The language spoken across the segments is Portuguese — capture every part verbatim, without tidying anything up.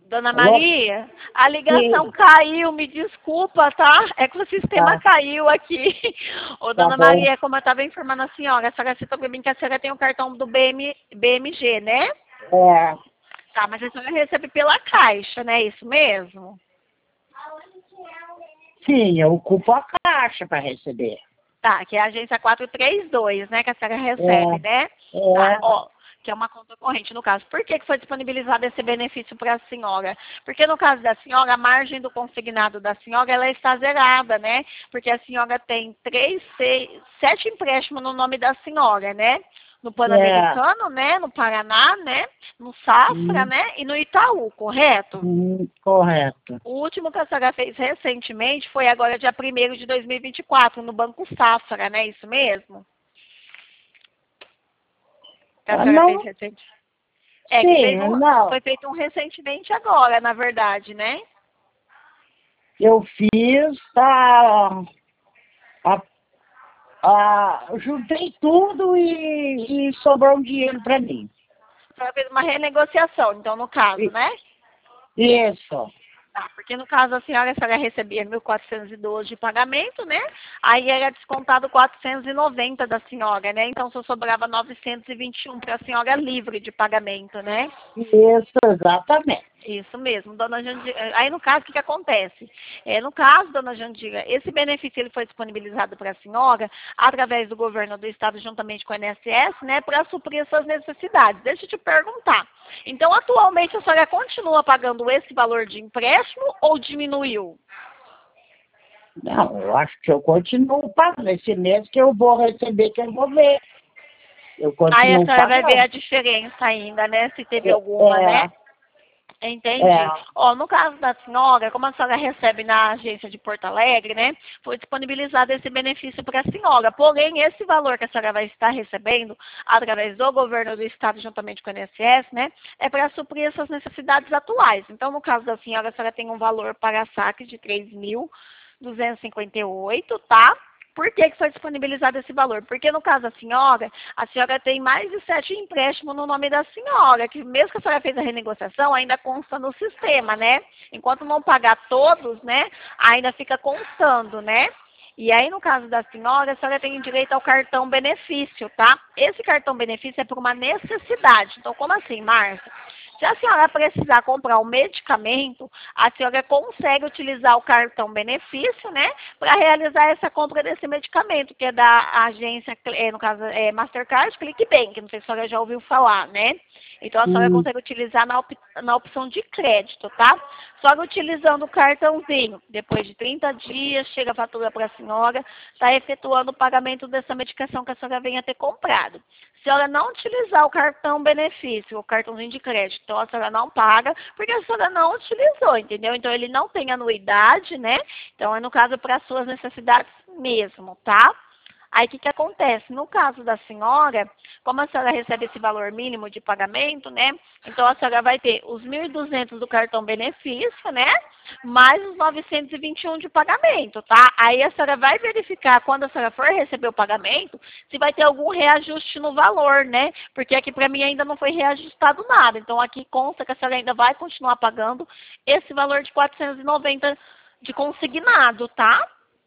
Dona Alô? Maria, a ligação Sim. caiu, me desculpa, tá? É que o sistema Tá, caiu aqui. Ô, tá Dona bom. Maria, como eu estava informando a senhora, a senhora citou para mim que a senhora tem o cartão do B M, B M G, né? É, Tá, mas a senhora recebe pela Caixa, né? Isso mesmo? sim, eu ocupo a caixa para receber. Tá, que é a agência quatrocentos e trinta e dois, né? Que a senhora recebe, É, né? Tá, é, ó. Que é uma conta corrente, no caso. Por que que foi disponibilizado esse benefício para a senhora? Porque no caso da senhora, a margem do consignado da senhora, ela está zerada, né? Porque a senhora tem três, seis, sete empréstimos no nome da senhora, né? No é, Pan-Americano, né? No Paraná, né? No Safra, hum, né? E no Itaú, correto? hum, correto. O último que a senhora fez recentemente foi agora dia primeiro de dois mil e vinte e quatro, no Banco Safra, né? Isso mesmo? Que a Ah, senhora fez não, recente. É, que sim, fez um, não. foi feito um recentemente agora, na verdade, né? Eu fiz, a, a, a, juntei tudo e, e sobrou um dinheiro para mim. A senhora fez uma renegociação, então, no caso, I- né? Isso, Tá, porque no caso a senhora, a senhora recebia mil quatrocentos e doze de pagamento, né? Aí era descontado quatrocentos e noventa da senhora, né? Então só sobrava novecentos e vinte e um para a senhora livre de pagamento, né? isso, exatamente. Isso mesmo, dona Jandira. Aí, no caso, o que, que acontece? É, no caso, dona Jandira, esse benefício ele foi disponibilizado para a senhora através do governo do estado, juntamente com o I N S S, né, para suprir as suas necessidades. Deixa eu te perguntar. Então, atualmente, a senhora continua pagando esse valor de empréstimo ou diminuiu? Não, eu acho que eu continuo pagando. Esse mês que eu vou receber, que eu vou ver. Eu Aí a continuo senhora vai ver a pagando. diferença ainda, né? Se teve alguma, né? É, Entendi. é, Ó, no caso da senhora, como a senhora recebe na agência de Porto Alegre, né, foi disponibilizado esse benefício para a senhora. Porém, esse valor que a senhora vai estar recebendo através do governo do estado, juntamente com o I N S S, né, é para suprir essas necessidades atuais. Então, no caso da senhora, a senhora tem um valor para saque de três mil duzentos e cinquenta e oito, tá? Por que que foi disponibilizado esse valor? Porque no caso da senhora, a senhora tem mais de sete empréstimos no nome da senhora, que mesmo que a senhora fez a renegociação, ainda consta no sistema, né? Enquanto não pagar todos, né, ainda fica constando, né? E aí, no caso da senhora, a senhora tem direito ao cartão benefício, tá? Esse cartão benefício é por uma necessidade. Então, como assim, Márcia? Se a senhora precisar comprar um medicamento, a senhora consegue utilizar o cartão benefício, né, para realizar essa compra desse medicamento, que é da agência, é, no caso, é Mastercard, ClickBank, não sei se a senhora já ouviu falar, né? Então, a senhora hum, consegue utilizar na, op na opção de crédito, tá? Só que utilizando o cartãozinho, depois de trinta dias, chega a fatura para a senhora, está efetuando o pagamento dessa medicação que a senhora venha ter comprado. Se a senhora não utilizar o cartão benefício, o cartãozinho de crédito, então a senhora não paga, porque a senhora não utilizou, entendeu? Então ele não tem anuidade, né? Então é no caso para as suas necessidades mesmo, tá? Aí o que, que acontece? No caso da senhora, como a senhora recebe esse valor mínimo de pagamento, né? Então a senhora vai ter os mil e duzentos do cartão benefício, né? Mais os novecentos e vinte e um de pagamento, tá? Aí a senhora vai verificar quando a senhora for receber o pagamento, se vai ter algum reajuste no valor, né? Porque aqui para mim ainda não foi reajustado nada. Então aqui consta que a senhora ainda vai continuar pagando esse valor de quatrocentos e noventa de consignado, tá?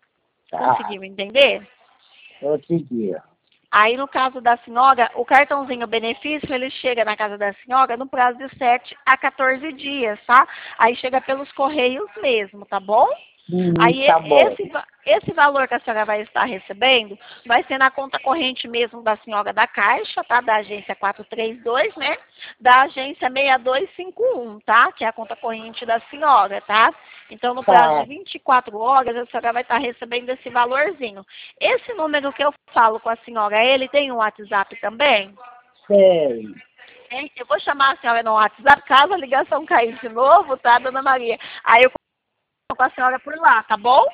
tá, Conseguiu entender? consegui. Aí, no caso da senhora, o cartãozinho benefício, ele chega na casa da senhora no prazo de sete a quatorze dias, tá? Aí chega pelos correios mesmo, tá bom? Hum, Aí, tá bom. esse, esse valor que a senhora vai estar recebendo vai ser na conta corrente mesmo da senhora da Caixa, tá? Da agência quatrocentos e trinta e dois, né? Da agência seis dois cinco um, tá? Que é a conta corrente da senhora, tá? Então, no prazo de Tá, vinte e quatro horas, a senhora vai estar recebendo esse valorzinho. Esse número que eu falo com a senhora, ele tem um WhatsApp também? sei. Hein? Eu vou chamar a senhora no WhatsApp, caso a ligação cair de novo, tá, dona Maria? Aí eu com a senhora por lá, tá bom?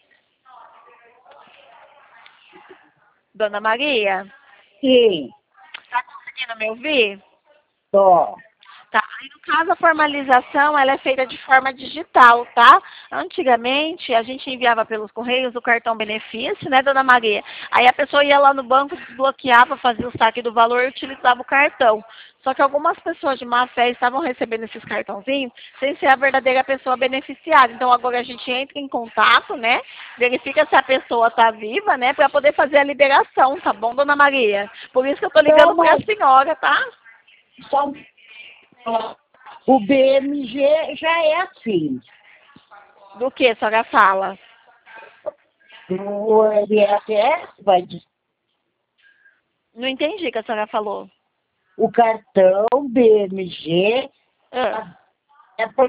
Dona Maria, Sim, tá conseguindo me ouvir? tô. Tá, aí no caso a formalização, ela é feita de forma digital, tá? Antigamente, a gente enviava pelos correios o cartão benefício, né, dona Maria? Aí a pessoa ia lá no banco, desbloqueava, fazia o saque do valor e utilizava o cartão. Só que algumas pessoas de má fé estavam recebendo esses cartãozinhos sem ser a verdadeira pessoa beneficiária. Então agora a gente entra em contato, né? Verifica se a pessoa está viva, né? Para poder fazer a liberação, tá bom, dona Maria? Por isso que eu tô ligando para a senhora, tá? Só o B M G já é assim. Do que a senhora fala? O I N S S vai dizer. Não entendi o que a senhora falou. O cartão B M G Ah. é por...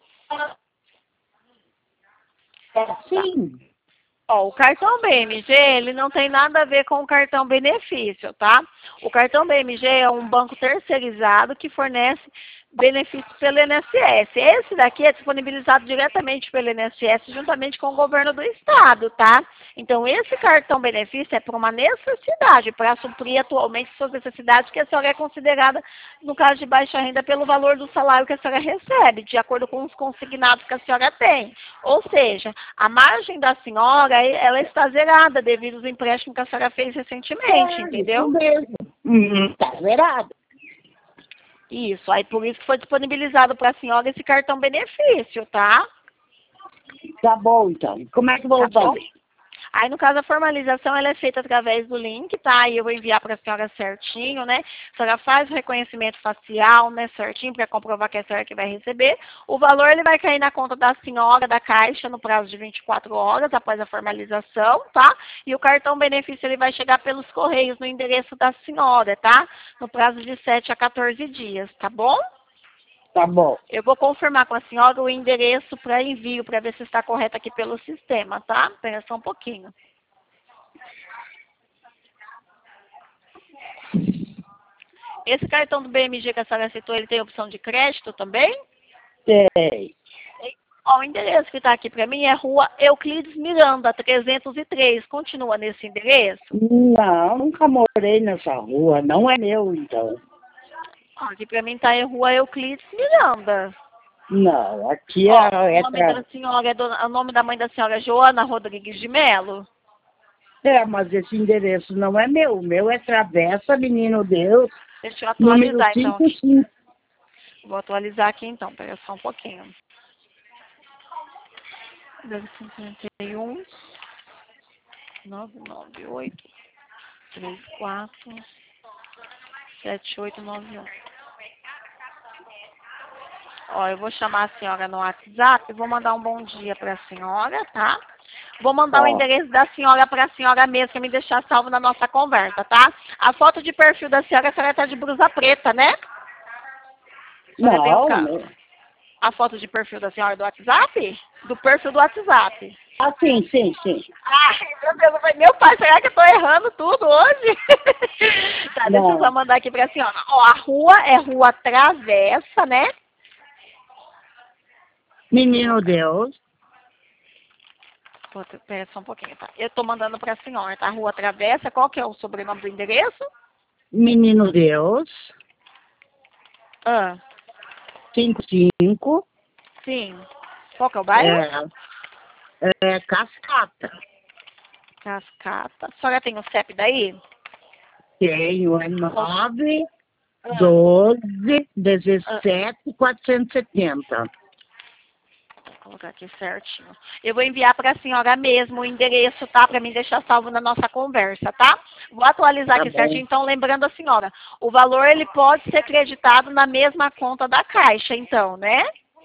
é assim. Ó, o cartão B M G, ele não tem nada a ver com o cartão benefício, tá? O cartão B M G é um banco terceirizado que fornece benefícios pelo I N S S. Esse daqui é disponibilizado diretamente pelo I N S S juntamente com o governo do estado, tá? Então, esse cartão benefício é para uma necessidade, para suprir atualmente suas necessidades, que a senhora é considerada, no caso de baixa renda, pelo valor do salário que a senhora recebe, de acordo com os consignados que a senhora tem. Ou seja, a margem da senhora, ela está zerada devido aos empréstimos que a senhora fez recentemente, É, entendeu? isso mesmo. Uhum, tá zerado. Isso, aí por isso que foi disponibilizado para a senhora esse cartão benefício, tá? Tá bom, então. Como é que vamos Tá bom? fazer? Aí, no caso, a formalização ela é feita através do link, tá? Aí eu vou enviar para a senhora certinho, né? A senhora faz o reconhecimento facial, né? Certinho, para comprovar que é a senhora que vai receber. O valor ele vai cair na conta da senhora, da Caixa, no prazo de vinte e quatro horas, após a formalização, tá? E o cartão benefício ele vai chegar pelos correios, no endereço da senhora, tá? No prazo de sete a quatorze dias, tá bom? Tá bom. Eu vou confirmar com a senhora o endereço para envio, para ver se está correto aqui pelo sistema, tá? Espera só um pouquinho. Esse cartão do B M G que a senhora citou, ele tem opção de crédito também? Sei. Ó, o endereço que está aqui para mim é Rua Euclides Miranda, trezentos e três. Continua nesse endereço? Não, nunca morei nessa rua. Não é meu, então. Ó, aqui para mim está em Rua Euclides Miranda. Não, aqui Ó, é... o é nome tra... da senhora, é dona, o nome da mãe da senhora é Joana Rodrigues de Melo? É, mas esse endereço não é meu. O meu é Travessa Menino Deus, Deixa eu número atualizar então cinquenta e aqui. cinco. Vou atualizar aqui então, pera só um pouquinho. zero cinquenta e um, nove nove oito, três quatro, sete oito nove um. Ó, eu vou chamar a senhora no WhatsApp, vou mandar um bom dia para a senhora, tá? Vou mandar o Ó, endereço da senhora para a senhora mesmo, para me deixar salvo na nossa conversa, tá? A foto de perfil da senhora, a senhora tá de blusa preta, né? A senhora tem o não, ca- não. a foto de perfil da senhora do WhatsApp? Do perfil do WhatsApp. Ah, sim, sim, sim. Ai, meu Deus, eu falei, meu pai, será que eu tô errando tudo hoje? Tá, deixa eu Não. só mandar aqui pra senhora. Ó, a rua é Rua Travessa, né? Menino Deus, Pô, Pera só um pouquinho, tá? Eu tô mandando pra senhora, tá? Rua Travessa, qual que é o sobrenome do endereço? Menino Deus, Ah, cinquenta e cinco, sim. Qual que é o bairro? é, é Cascata. Cascata. A senhora tem o C E P daí? Tenho, é nove, Ah, doze, ah. dezessete, quatrocentos e setenta. Vou colocar aqui certinho. Eu vou enviar para a senhora mesmo o endereço, tá? Para me deixar salvo na nossa conversa, tá? Vou atualizar Tá aqui bom. certinho. Então, lembrando a senhora, o valor ele pode ser creditado na mesma conta da Caixa, então, né?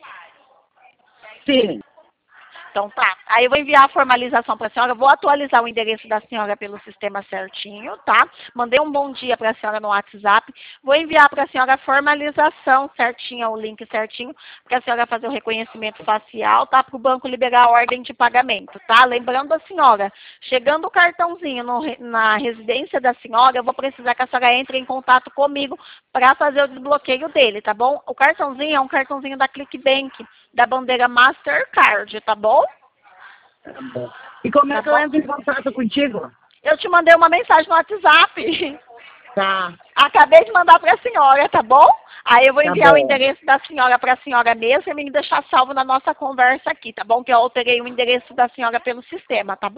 Sim, Então tá. Aí eu vou enviar a formalização para a senhora. Vou atualizar o endereço da senhora pelo sistema certinho, tá? Mandei um bom dia para a senhora no WhatsApp. Vou enviar para a senhora a formalização certinha, o link certinho, para a senhora fazer o reconhecimento facial, tá? Para o banco liberar a ordem de pagamento, tá? Lembrando a senhora, chegando o cartãozinho no, na residência da senhora, eu vou precisar que a senhora entre em contato comigo para fazer o desbloqueio dele, tá bom? O cartãozinho é um cartãozinho da Clickbank, da bandeira Mastercard, tá bom? tá bom. E como é Tá que eu bom? entro em contato contigo? Eu te mandei uma mensagem no WhatsApp. Tá. Acabei de mandar para a senhora, tá bom? Aí eu vou Tá enviar o bom. endereço da senhora para a senhora mesmo e me deixar salvo na nossa conversa aqui, tá bom? Que eu alterei o endereço da senhora pelo sistema, tá bom?